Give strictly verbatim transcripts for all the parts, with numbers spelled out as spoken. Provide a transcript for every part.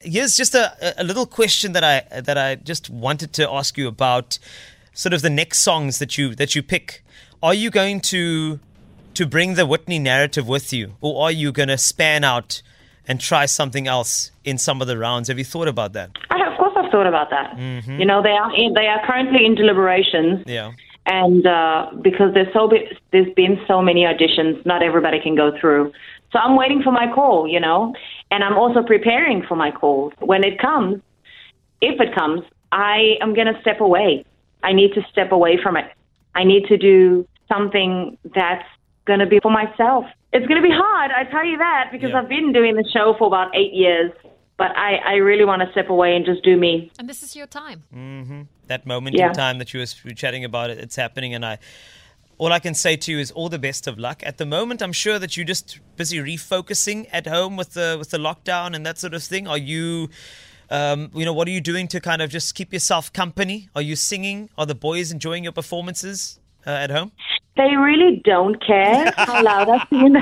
here's just a, a little question that I that I just wanted to ask you about sort of the next songs that you that you pick. Are you going to to bring the Whitney narrative with you, or are you going to span out and try something else in some of the rounds? Have you thought about that? I, of course, I've thought about that. Mm-hmm. You know, they are in, they are currently in deliberations. Yeah. And uh, because there's so be- there's been so many auditions, not everybody can go through. So I'm waiting for my call, you know, and I'm also preparing for my call. When it comes, if it comes, I am going to step away. I need to step away from it. I need to do something that's going to be for myself. It's going to be hard, I tell you that, because Yeah. I've been doing the show for about eight years. But I, I really want to step away and just do me. And this is your time. Mm-hmm. That moment Yeah. in time that you were chatting about, it, it's happening. And I, all I can say to you is all the best of luck. At the moment, I'm sure that you're just busy refocusing at home with the with the lockdown and that sort of thing. Are you, um, you know, what are you doing to kind of just keep yourself company? Are you singing? Are the boys enjoying your performances uh, at home? They really don't care how loud I sing.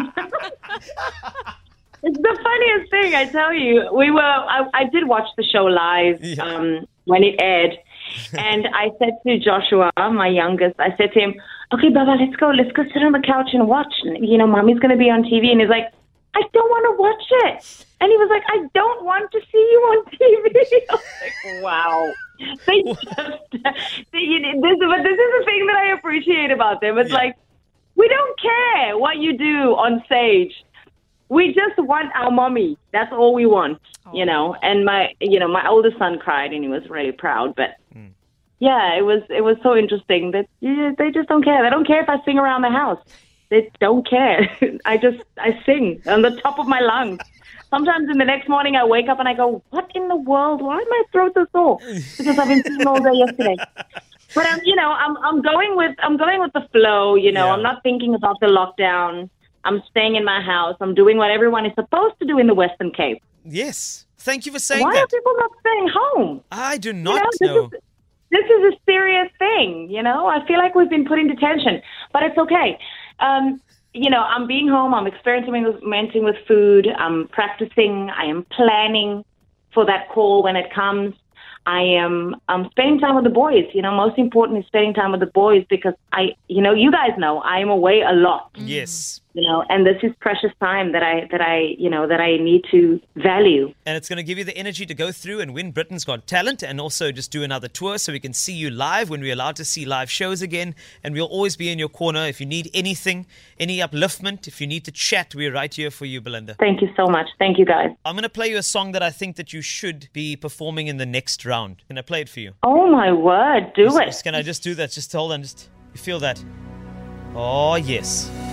It's the funniest thing, I tell you. We were, I, I did watch the show live Yeah. um, when it aired. And I said to Joshua, my youngest, I said to him, okay, Baba, let's go. Let's go sit on the couch and watch. You know, Mommy's going to be on T V. And he's like, I don't want to watch it. And he was like, I don't want to see you on T V. I was like, wow. They just, they, you know, this, but this is the thing that I appreciate about them. It's Yeah. like, we don't care what you do on stage. We just want our mommy. That's all we want, you know. And my, you know, my oldest son cried, and he was really proud. But Mm. yeah, it was it was so interesting that yeah, they just don't care. They don't care if I sing around the house. They don't care. I just I sing on the top of my lungs. Sometimes in the next morning I wake up and I go, what in the world? Why is my throat so sore? Because I've been singing all day yesterday. But I'm, you know, I'm I'm going with I'm going with the flow. You know, Yeah. I'm not thinking about the lockdown. I'm staying in my house. I'm doing what everyone is supposed to do in the Western Cape. Yes. Thank you for saying Why that. are people not staying home? I do You not know, know. This is, this is a serious thing, you know. I feel like we've been put into tension, but it's okay. Um, you know, I'm being home. I'm experimenting with food. I'm practicing. I am planning for that call when it comes. I am I'm spending time with the boys. You know, most important is spending time with the boys because I, you know, you guys know I am away a lot. Yes. You know, and this is precious time that I that I you know that I need to value. And it's going to give you the energy to go through and win Britain's Got Talent, and also just do another tour so we can see you live when we're allowed to see live shows again. And we'll always be in your corner if you need anything, any upliftment, if you need to chat, we're right here for you, Belinda. Thank you so much. Thank you, guys. I'm going to play you a song that I think that you should be performing in the next round. Can I play it for you? Oh my word, do Just- it. just- Can I just do that? Just hold on. Just you feel that? Oh, yes.